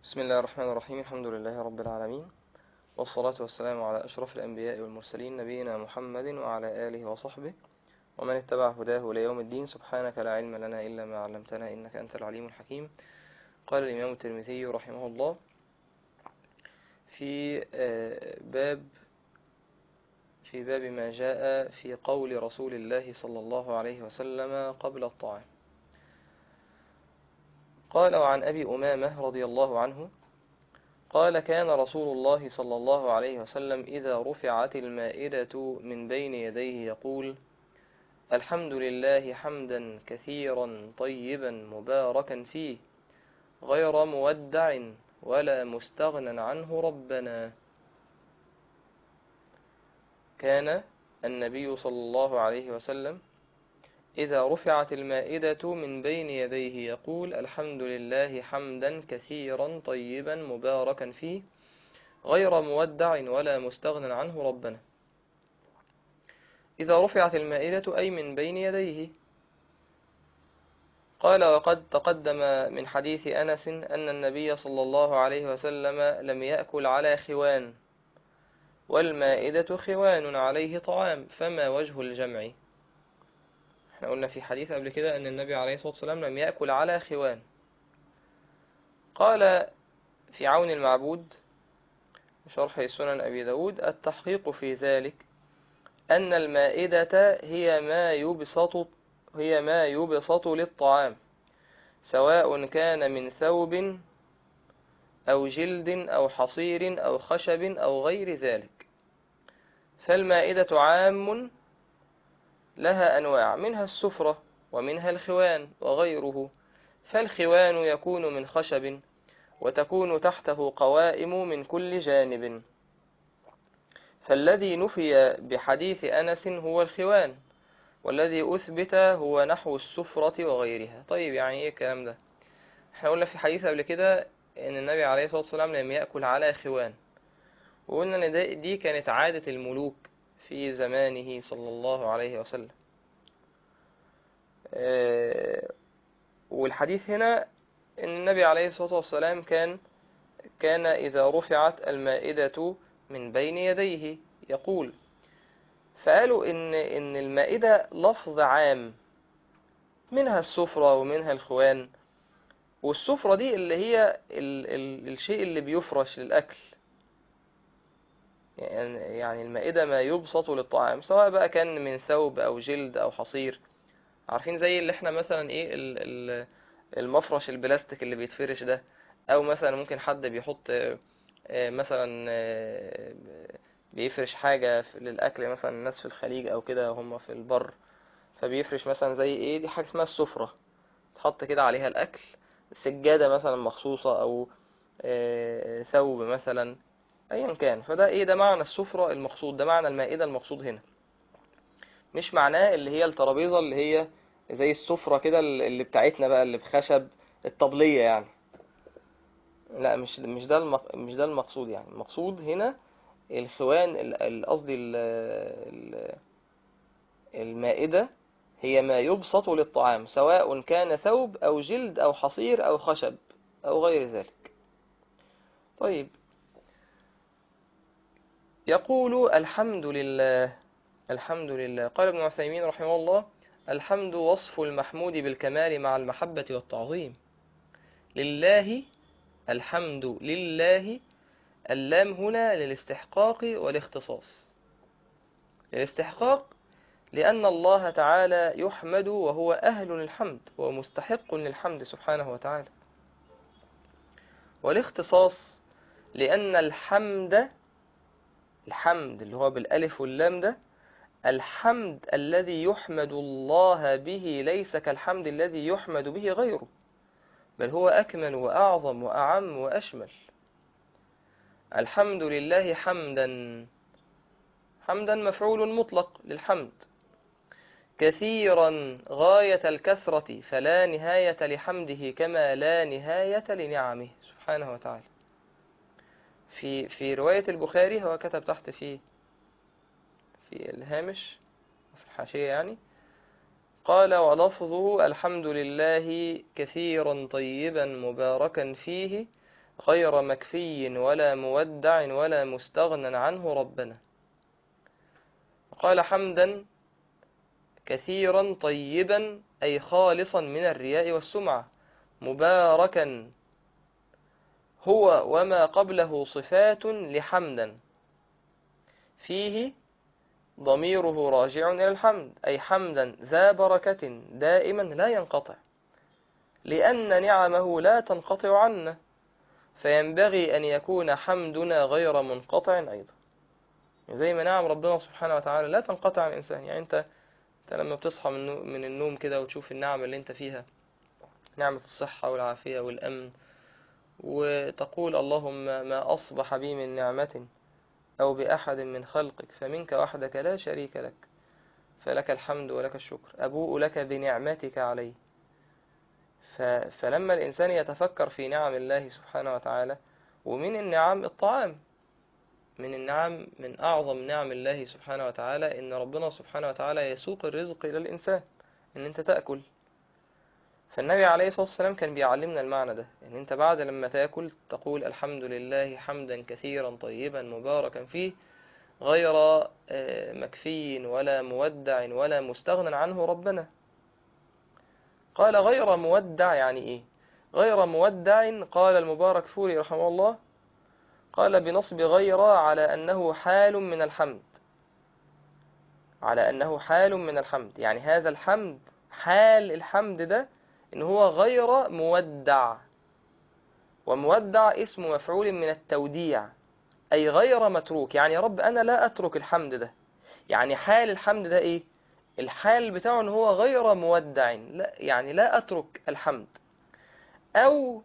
بسم الله الرحمن الرحيم. الحمد لله رب العالمين، والصلاة والسلام على أشرف الأنبياء والمرسلين نبينا محمد وعلى آله وصحبه ومن اتبع هداه ليوم الدين. سبحانك لا علم لنا إلا ما علمتنا إنك أنت العليم الحكيم. قال الإمام الترمذي رحمه الله في باب ما جاء في قول رسول الله صلى الله عليه وسلم قبل الطعام. قال: وعن أبي أمامة رضي الله عنه قال: كان رسول الله صلى الله عليه وسلم إذا رفعت المائدة من بين يديه يقول: الحمد لله حمدا كثيرا طيبا مباركا فيه غير مودع ولا مستغنى عنه ربنا. كان النبي صلى الله عليه وسلم إذا رفعت المائدة من بين يديه يقول: الحمد لله حمدا كثيرا طيبا مباركا فيه غير مودع ولا مستغنى عنه ربنا. إذا رفعت المائدة أي من بين يديه. قال: وقد تقدم من حديث أنس أن النبي صلى الله عليه وسلم لم يأكل على خوان، والمائدة خوان عليه طعام، فما وجه الجمع؟ احنا قلنا في حديث قبل كده أن النبي عليه الصلاة والسلام لم يأكل على خوان. قال في عون المعبود شرح سنن أبي داود: التحقيق في ذلك أن المائدة هي ما يبسط للطعام، سواء كان من ثوب أو جلد أو حصير أو خشب أو غير ذلك. فالمائدة عام لها أنواع، منها السفرة ومنها الخوان وغيره. فالخوان يكون من خشب وتكون تحته قوائم من كل جانب، فالذي نفي بحديث أنس هو الخوان، والذي أثبت هو نحو السفرة وغيرها. طيب يعني إيه الكلام ده؟ احنا قلنا في حديث قبل كده ان النبي عليه الصلاة والسلام لم يأكل على خوان، وقلنا ان دي كانت عادة الملوك في زمانه صلى الله عليه وسلم. والحديث هنا ان النبي عليه الصلاة والسلام كان إذا رفعت المائدة من بين يديه يقول. فقالوا ان المائدة لفظ عام، منها السفرة ومنها الخوان. والسفرة دي اللي هي الشيء اللي بيفرش للأكل، يعني المائدة ما يبسط للطعام، سواء بقى كان من ثوب أو جلد أو حصير. عارفين زي اللي احنا مثلا ايه المفرش البلاستيك اللي بيتفرش ده، أو مثلا ممكن حد بيحط مثلا بيفرش حاجة للأكل، مثلا الناس في الخليج أو كده هم في البر، فبيفرش مثلا زي ايه، دي حاجة اسمها السفرة، تحط كده عليها الأكل، سجادة مثلا مخصوصة أو ثوب مثلا، ايا كان. فده ايه، ده معنى السفرة المقصود، ده معنى المائدة المقصود هنا، مش معناه اللي هي الترابيزة اللي هي زي السفرة كده اللي بتاعتنا بقى اللي بخشب، الطبلية يعني. لا، مش ده المقصود. يعني المقصود هنا الخوان، قصدي المائدة هي ما يبسط للطعام، سواء كان ثوب أو جلد أو حصير أو خشب أو غير ذلك. طيب، يقول: الحمد لله. الحمد لله. قال ابن عثيمين رحمه الله: الحمد وصف المحمود بالكمال مع المحبة والتعظيم. لله، الحمد لله، اللام هنا للاستحقاق والاختصاص. للاستحقاق لأن الله تعالى يحمد وهو أهل للحمد ومستحق للحمد سبحانه وتعالى. والاختصاص لأن الحمد اللي هو بالألف واللام ده، الحمد الذي يحمد الله به ليس كالحمد الذي يحمد به غيره، بل هو أكمل وأعظم وأعم وأشمل. الحمد لله حمدا، حمدا مفعول مطلق للحمد، كثيرا غاية الكثرة، فلا نهاية لحمده كما لا نهاية لنعمه سبحانه وتعالى. في رواية البخاري هو كتب تحت في الهامش في الحاشية يعني، قال: ولفظه الحمد لله كثيرا طيبا مباركا فيه غير مكفي ولا مودع ولا مستغنى عنه ربنا. قال حمدا كثيرا طيبا أي خالصا من الرياء والسمعة، مباركا هو وما قبله صفات لحمدا، فيه ضميره راجع إلى الحمد، أي حمدا ذا بركة دائما لا ينقطع، لأن نعمه لا تنقطع عنا، فينبغي أن يكون حمدنا غير منقطع أيضا. زي ما نعم ربنا سبحانه وتعالى لا تنقطع عن الإنسان. يعني أنت لما بتصحى من النوم كده وتشوف النعم اللي أنت فيها، نعمة الصحة والعافية والأمن، وتقول اللهم ما أصبح بي من نعمة أو بأحد من خلقك فمنك وحدك لا شريك لك، فلك الحمد ولك الشكر، أبوء لك بنعمتك علي. فلما الإنسان يتفكر في نعم الله سبحانه وتعالى، ومن النعم الطعام، من النعم، من أعظم نعم الله سبحانه وتعالى إن ربنا سبحانه وتعالى يسوق الرزق إلى الإنسان، إن أنت تأكل. فالنبي عليه الصلاة والسلام كان بيعلمنا المعنى ده، إن أنت بعد لما تأكل تقول الحمد لله حمدا كثيرا طيبا مباركا فيه، غير مكفي ولا مودع ولا مستغنى عنه ربنا. قال غير مودع يعني إيه؟ غير مودع، قال المبارك فوري رحمه الله، قال بنصب غير على أنه حال من الحمد، على أنه حال من الحمد، يعني هذا الحمد، حال الحمد ده إن هو غير مودع، ومودع اسم مفعول من التوديع، أي غير متروك. يعني يا رب أنا لا أترك الحمد ده، يعني حال الحمد ده إيه؟ الحال بتاعه إن هو غير مودع، لا يعني لا أترك الحمد. أو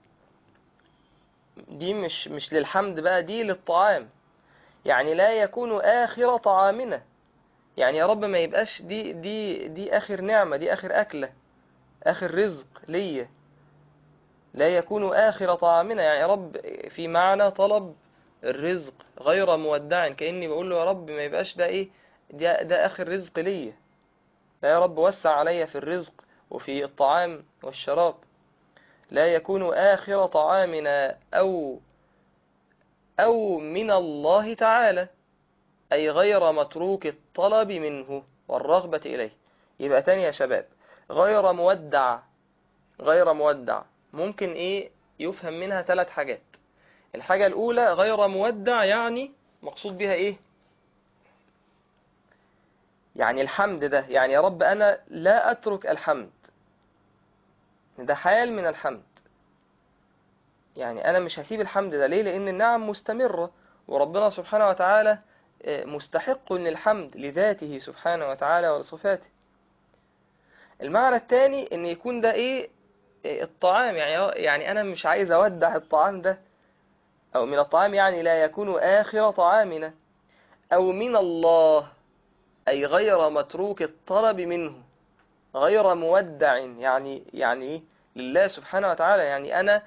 دي مش للحمد بقى، دي للطعام، يعني لا يكون آخر طعامنا، يعني يا رب ما يبقاش دي آخر نعمة، دي آخر أكلة، آخر رزق ليا، لا يكون آخر طعامنا. يعني يا رب في معنى طلب الرزق غير مودع، كأني بقول له يا رب ما يبقاش ده إيه، ده آخر رزق ليا، لا يا رب وسع عليا في الرزق وفي الطعام والشراب. لا يكون آخر طعامنا أو من الله تعالى، أي غير متروك الطلب منه والرغبة إليه. يبقى تاني يا شباب، غير مودع، غير مودع ممكن إيه يفهم منها ثلاث حاجات. الحاجة الأولى غير مودع، يعني مقصود بها إيه؟ يعني الحمد ده، يعني يا رب أنا لا أترك الحمد، ده حال من الحمد، يعني أنا مش هسيب الحمد ده. ليه؟ لأن النعم مستمرة، وربنا سبحانه وتعالى مستحق للحمد لذاته سبحانه وتعالى ولصفاته. المعنى الثاني ان يكون ده ايه، الطعام، يعني انا مش عايز اودع الطعام ده، او من الطعام يعني لا يكون اخر طعامنا. او من الله، اي غير متروك الطلب منه، غير مودع، يعني ايه، لله سبحانه وتعالى، يعني انا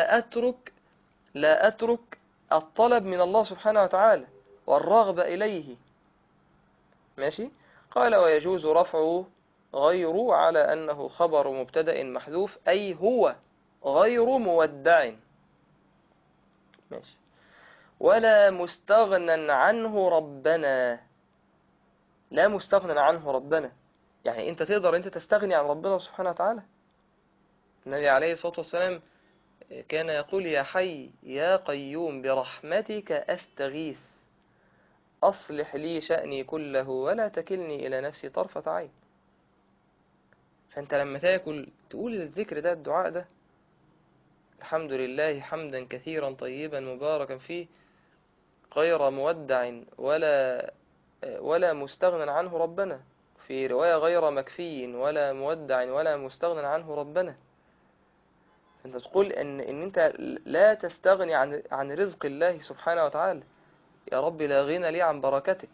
لا اترك الطلب من الله سبحانه وتعالى والرغبة اليه. ماشي. قال ويجوز رفعه غير على أنه خبر مبتدأ محذوف، أي هو غير مودع. ماشي. ولا مستغنى عنه ربنا، لا مستغنى عنه ربنا، يعني أنت تقدر أنت تستغني عن ربنا سبحانه وتعالى. النبي عليه الصلاة والسلام كان يقول يا حي يا قيوم برحمتك أستغيث أصلح لي شأني كله ولا تكلني إلى نفسي طرفة عين. فأنت لما تاكل تقول الذكر ده، الدعاء ده، الحمد لله حمدا كثيرا طيبا مباركا فيه، غير مودع ولا مستغنى عنه ربنا. في رواية غير مكفي ولا مودع ولا مستغنى عنه ربنا. أنت تقول إن أنت لا تستغني عن رزق الله سبحانه وتعالى، يا رب لا غنى لي عن بركتك.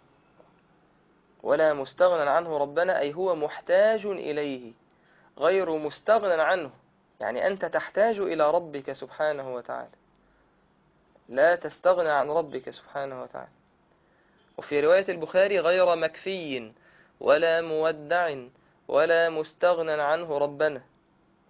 ولا مستغنى عنه ربنا، أي هو محتاج إليه غير مستغنى عنه، يعني أنت تحتاج إلى ربك سبحانه وتعالى، لا تستغنى عن ربك سبحانه وتعالى. وفي رواية البخاري غير مكفي ولا مودع ولا مستغنى عنه ربنا،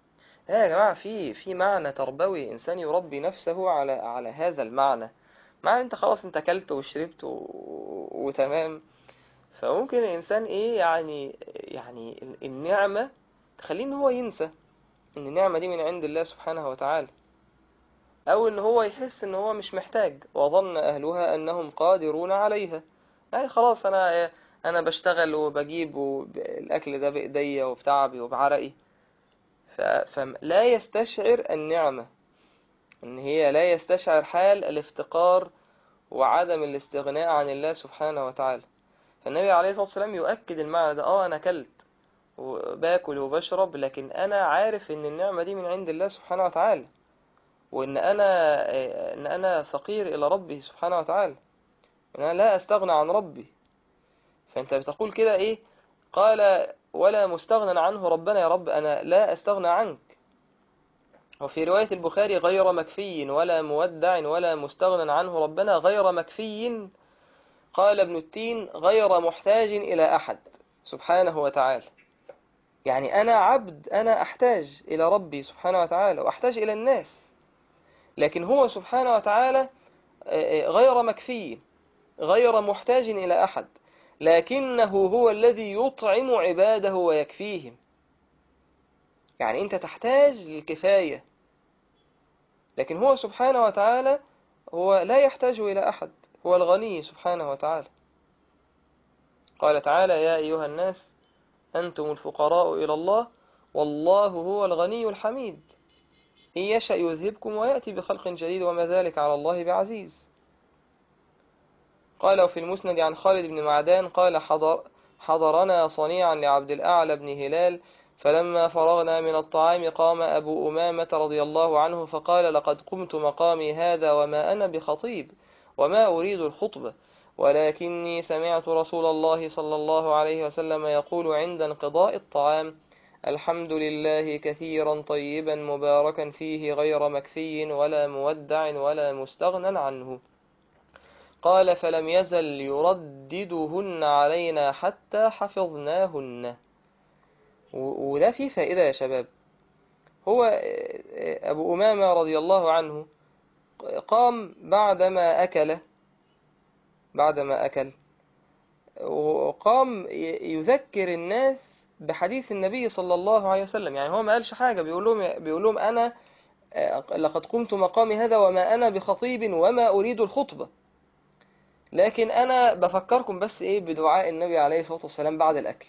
يا جماعة في معنى تربوي، إنسان يربي نفسه على هذا المعنى. معنى أنت خلاص أنت أكلت وشربت وتمام. فممكن الإنسان إيه يعني النعمة تخليه إن هو ينسى إن النعمة دي من عند الله سبحانه وتعالى، أو إن هو يحس إن هو مش محتاج، وظن أهلها أنهم قادرون عليها. يعني خلاص أنا بشتغل وبجيب الأكل ده بإيديا وبتعبي وبعرقي. فلا يستشعر النعمة، إن هي لا يستشعر حال الافتقار وعدم الاستغناء عن الله سبحانه وتعالى. فالنبي عليه الصلاة والسلام يؤكد المعنى ده. أنا أكلت وباكل وبشرب، لكن أنا عارف إن النعمة دي من عند الله سبحانه وتعالى، وإن أنا فقير إلى ربي سبحانه وتعالى، إن أنا لا أستغنى عن ربي. فأنت بتقول كده إيه؟ قال ولا مستغنى عنه ربنا، يا رب أنا لا أستغنى عنك. وفي رواية البخاري غير مكفي ولا مودع ولا مستغنى عنه ربنا غير مكفي. قال ابن التين غير محتاج إلى أحد سبحانه وتعالى. يعني أنا عبد، أنا أحتاج إلى ربي سبحانه وتعالى وأحتاج إلى الناس، لكن هو سبحانه وتعالى غير مكفي، غير محتاج إلى أحد، لكنه هو الذي يطعم عباده ويكفيهم. يعني أنت تحتاج للكفاية، لكن هو سبحانه وتعالى هو لا يحتاج إلى أحد، هو الغني سبحانه وتعالى. قال تعالى يا أيها الناس أنتم الفقراء إلى الله والله هو الغني الحميد إن يشأ يذهبكم ويأتي بخلق جديد وما ذلك على الله بعزيز. قال وفي المسند عن خالد بن معدان قال حضرنا صنيعا لعبد الأعلى بن هلال، فلما فرغنا من الطعام قام أبو أمامة رضي الله عنه فقال لقد قمت مقامي هذا وما أنا بخطيب وما أريد الخطبة، ولكني سمعت رسول الله صلى الله عليه وسلم يقول عند انقضاء الطعام الحمد لله كثيرا طيبا مباركا فيه غير مكفي ولا مودع ولا مستغنى عنه. قال فلم يزل يرددهن علينا حتى حفظناهن. وده فيه فائدة يا شباب. هو أبو أمامة رضي الله عنه قام بعدما أكل وقام يذكر الناس بحديث النبي صلى الله عليه وسلم. يعني هو ما قالش حاجة، بيقول لهم أنا لقد قمت مقامي هذا وما أنا بخطيب وما أريد الخطبة، لكن أنا بفكركم بس إيه بدعاء النبي عليه الصلاة والسلام بعد الأكل.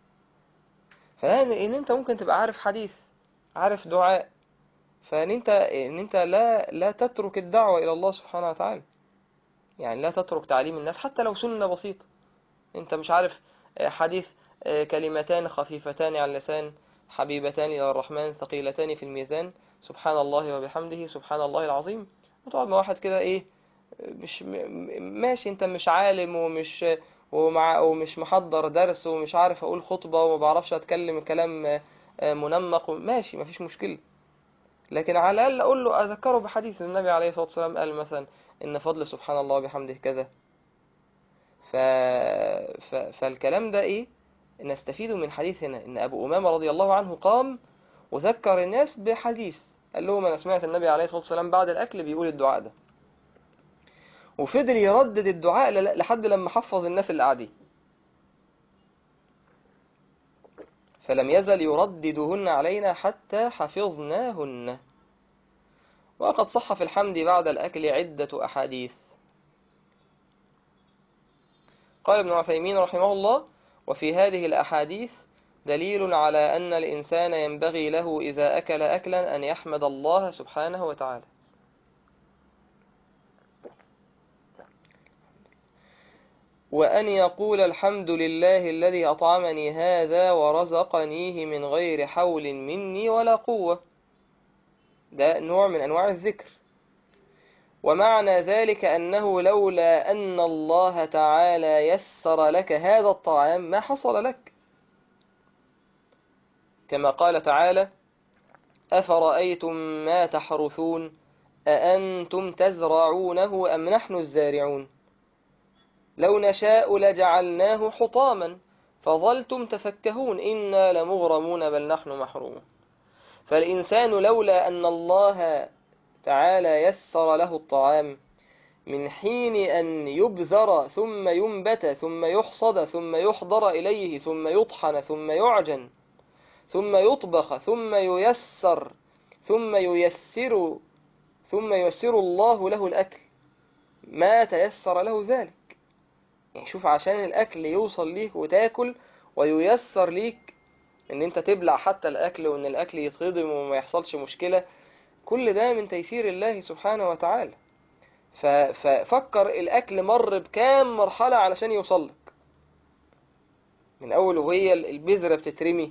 فإن أنت ممكن تبقى عارف حديث، عارف دعاء، فإن أنت لا تترك الدعوة إلى الله سبحانه وتعالى. يعني لا تترك تعليم الناس حتى لو سنة بسيطة. أنت مش عارف حديث كلمتان خفيفتان على اللسان حبيبتان إلى الرحمن ثقيلتان في الميزان سبحان الله وبحمده سبحان الله العظيم، وتقعد مع واحد كده إيه مش ماشي، انت مش عالم ومش محضر درس ومش عارف اقول خطبة وما بعرفش اتكلم كلام منمق، ماشي مفيش مشكلة، لكن على الاقل اقول له اذكره بحديث النبي عليه الصلاة والسلام قال مثلا ان فضل سبحان الله وبحمده كذا. ف... فالكلام ده ايه نستفيده من حديث هنا، ان ابو امامة رضي الله عنه قام وذكر الناس بحديث، قال لهم انا سمعت النبي عليه الصلاة والسلام بعد الاكل بيقول الدعاء ده، وفضل يردد الدعاء لحد لما حفظ الناس اللي قاعدين. فلم يزل يرددهن علينا حتى حفظناهن. وقد صح في الحمد بعد الأكل عدة أحاديث. قال ابن عثيمين رحمه الله وفي هذه الأحاديث دليل على أن الإنسان ينبغي له إذا أكل أكلا أن يحمد الله سبحانه وتعالى، وأن يقول الحمد لله الذي أطعمني هذا ورزقنيه من غير حول مني ولا قوة. ده نوع من أنواع الذكر. ومعنى ذلك أنه لولا أن الله تعالى يسر لك هذا الطعام ما حصل لك، كما قال تعالى أفرأيتم ما تحرثون أأنتم تزرعونه أم نحن الزارعون لو نشاء لجعلناه حطاما فظلتم تفكهون إنا لمغرمون بل نحن محرومون. فالإنسان لولا أن الله تعالى يسر له الطعام من حين أن يبذر ثم ينبت ثم يحصد ثم يحضر إليه ثم يطحن ثم يعجن ثم يطبخ ثم ييسر ثم ييسر ثم ييسر الله له الأكل ما تيسر له ذلك. يعني شوف، عشان الأكل يوصل ليك وتاكل وييسر ليك ان انت تبلع حتى الأكل وان الأكل يتهضم وما يحصلش مشكلة، كل ده من تيسير الله سبحانه وتعالى. ففكر الأكل مر بكام مرحلة علشان يوصل لك، من أول وهي البذرة بتترمي.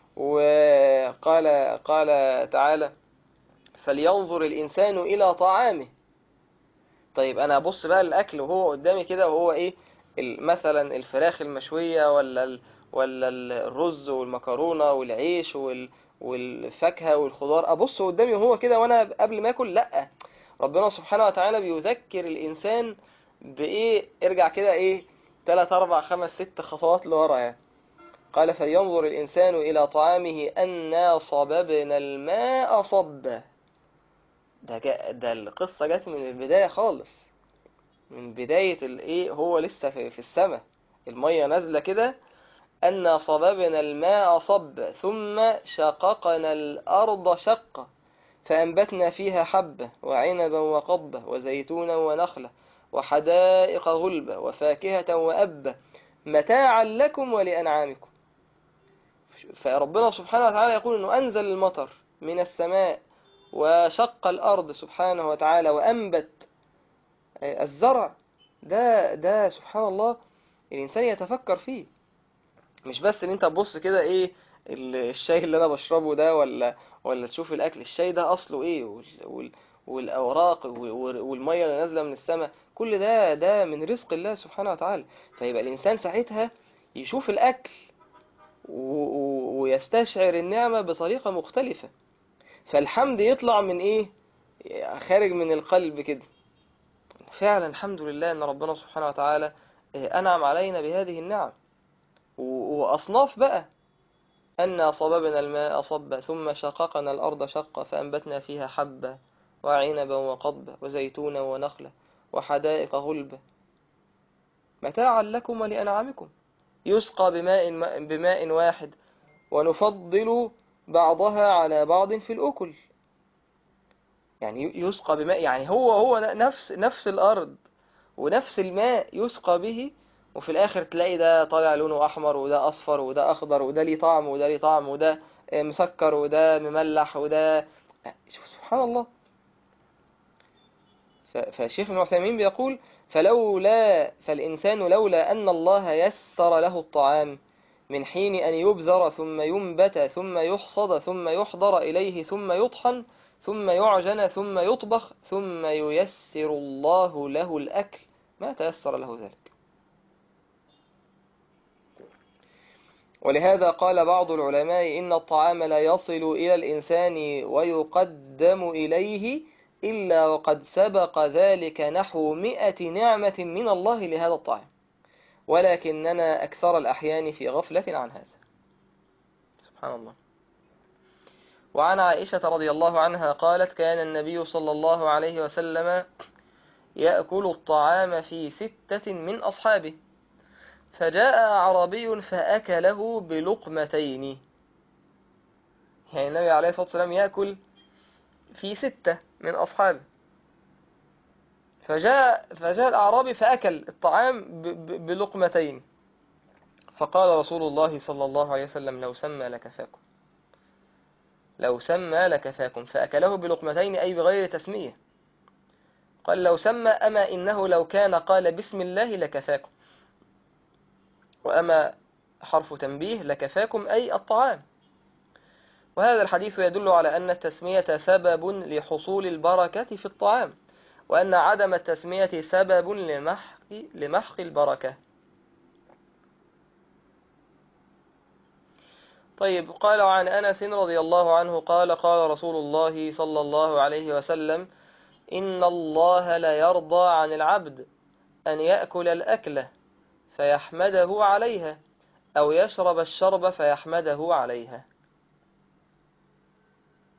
قال تعالى: فلينظر الإنسان إلى طعامه. طيب أنا أبص بقى الأكل وهو قدامي كده، وهو إيه؟ مثلا الفراخ المشوية ولا الرز والمكرونة والعيش والفاكهة والخضار، أبص قدامي وهو كده وأنا قبل ما أكل؟ لأ، ربنا سبحانه وتعالى بيذكر الإنسان بإيه؟ ارجع كده إيه 3 4 5 6 خطوات لورا يعني. قال: فلينظر الإنسان إلى طعامه أنا صببنا الماء صبا. ده القصة جت من البداية خالص، من بداية الإيه، هو لسه في السماء، المية نازلة كده. أنا صببنا الماء صبا ثم شققنا الأرض شقا فأنبتنا فيها حبة وعنبا وقضبة وزيتونا ونخلة وحدائق غلبة وفاكهة وأبا متاعا لكم ولأنعامكم. فربنا سبحانه وتعالى يقول أنه أنزل المطر من السماء وشق الأرض سبحانه وتعالى وأنبت الزرع. ده سبحان الله الإنسان يتفكر فيه، مش بس ان انت تبص كده ايه الشاي اللي انا بشربه ده، ولا تشوف الاكل، الشاي ده اصله ايه، والاوراق والميه اللي نازله من السماء، كل ده من رزق الله سبحانه وتعالى. فيبقى الانسان ساعتها يشوف الاكل ويستشعر النعمه بطريقه مختلفه، فالحمد يطلع من ايه؟ خارج من القلب كده، فعلا الحمد لله ان ربنا سبحانه وتعالى انعم علينا بهذه النعم. واصناف بقى: أنا صببنا الماء صبا ثم شققنا الأرض شقا فأنبتنا فيها حبة وعنبا وقضبا وزيتونا ونخلة وحدائق غلبة متاعا لكم ولأنعامكم يسقى بماء واحد ونفضل بعضها على بعض في الأكل. يعني يسقى بماء، يعني هو نفس الأرض ونفس الماء يسقى به، وفي الآخر تلاقي ده طالع لونه أحمر وده أصفر وده أخضر وده ليه طعم وده ليه طعم وده مسكر وده مملح وده. شوف سبحان الله. فالشيخ ابن عثيمين بيقول: فالإنسان لولا أن الله يسر له الطعام من حين أن يبذر ثم ينبت ثم يحصد ثم يحضر إليه ثم يطحن ثم يعجن ثم يطبخ ثم ييسر الله له الأكل ما تيسر له ذلك. ولهذا قال بعض العلماء: إن الطعام لا يصل إلى الإنسان ويقدم إليه إلا وقد سبق ذلك نحو 100 نعمة من الله لهذا الطعام، ولكننا أكثر الأحيان في غفلة عن هذا. سبحان الله. وعن عائشة رضي الله عنها قالت: كان النبي صلى الله عليه وسلم يأكل الطعام في 6 من أصحابه، فجاء أعرابي فأكله بلقمتين. يعني النبي عليه الصلاة والسلام يأكل في 6 من أصحابه، فجاء الأعرابي فأكل الطعام بلقمتين، فقال رسول الله صلى الله عليه وسلم: لو سمى لكفاكم، فأكله بلقمتين أي بغير تسمية. قال: لو سمى، أما إنه لو كان قال بسم الله لكفاكم، وأما حرف تنبيه لكفاكم أي الطعام. وهذا الحديث يدل على أن التسمية سبب لحصول البركة في الطعام، وأن عدم التسمية سبب لمحق البركة. طيب، قال عن أنس رضي الله عنه قال: قال رسول الله صلى الله عليه وسلم: إن الله لا يرضى عن العبد أن يأكل الأكلة فيحمده عليها، أو يشرب الشرب فيحمده عليها.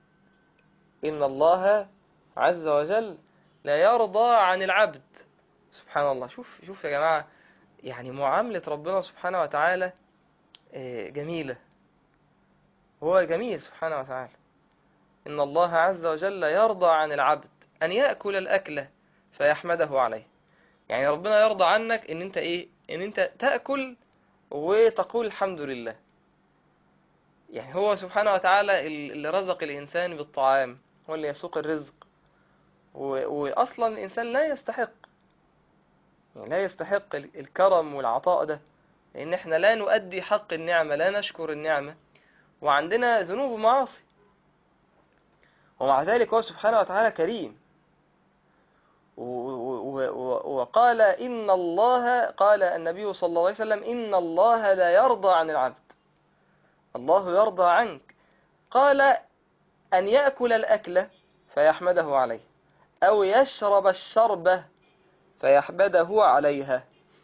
إن الله عز وجل لا يرضى عن العبد. سبحان الله. شوف يا جماعة، يعني معاملة ربنا سبحانه وتعالى جميلة. هو جميل سبحانه وتعالى. إن الله عز وجل يرضى عن العبد أن يأكل الأكلة فيحمده عليه. يعني ربنا يرضى عنك إن أنت إن أنت تأكل وتقول الحمد لله. يعني هو سبحانه وتعالى اللي رزق الإنسان بالطعام، هو اللي يسوق الرزق. وأصلا الإنسان لا يستحق، يعني لا يستحق الكرم والعطاء ده، لأن احنا لا نؤدي حق النعمة، لا نشكر النعمة، وعندنا ذنوب ومعاصي. ومع ذلك هو سبحانه وتعالى كريم. وقال إن الله، قال النبي صلى الله عليه وسلم: إن الله لا يرضى عن العبد. الله يرضى عنك. قال: أن يأكل الأكلة فيحمده عليه، أو يشرب الشربة فيحمده عليها.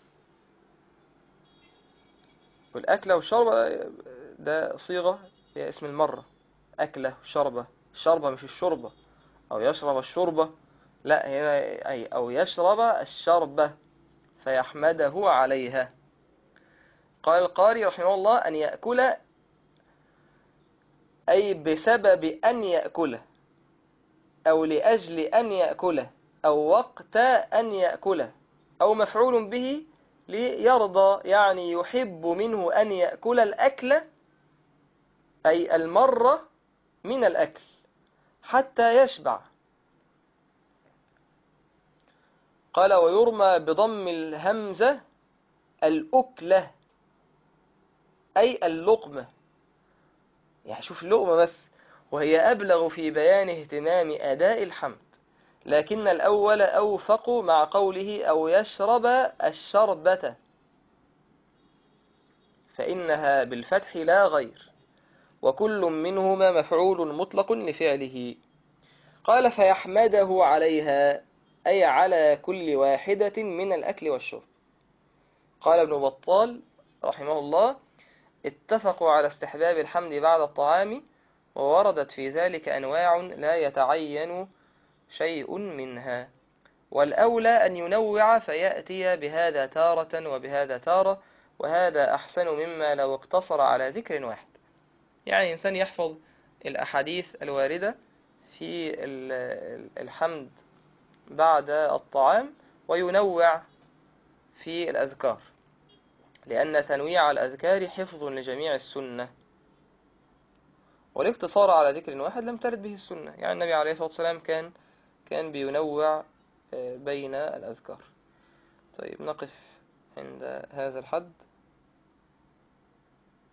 والأكلة والشربة ده صيغة هي اسم المرة. أكلة وشربة، الشربة مش الشربة، أو يشرب الشربة، لا، هنا أي أو يشرب الشربة فيحمده عليها. قال القاري رحمه الله: أن يأكل أي بسبب أن يأكله، أو لأجل أن يأكله، أو وقت أن يأكله، أو مفعول به ليرضى، يعني يحب منه أن يأكل الأكل، أي المرة من الأكل حتى يشبع. قال: ويرمى بضم الهمزة الأكلة، أي اللقمة. يعني شوف اللقمة بس، وهي أبلغ في بيان اهتمام أداء الحمد، لكن الأول أوفق مع قوله: أو يشرب الشربة، فإنها بالفتح لا غير، وكل منهما مفعول مطلق لفعله. قال: فيحمده عليها، أي على كل واحدة من الأكل والشرب. قال ابن بطال رحمه الله: اتفقوا على استحباب الحمد بعد الطعام، ووردت في ذلك أنواع لا يتعين شيء منها، والأولى أن ينوع فيأتي بهذا تارة وبهذا تارة، وهذا أحسن مما لو اقتصر على ذكر واحد. يعني إنسان يحفظ الأحاديث الواردة في الحمد بعد الطعام، وينوع في الأذكار، لأن تنويع الأذكار حفظ لجميع السنة، والاقتصار على ذكر واحد لم ترد به السنة. يعني النبي عليه الصلاة والسلام كان بينوع بين الأذكار. طيب، نقف عند هذا الحد.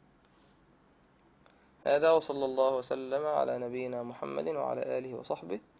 هذا، وصلى الله وسلم على نبينا محمد وعلى آله وصحبه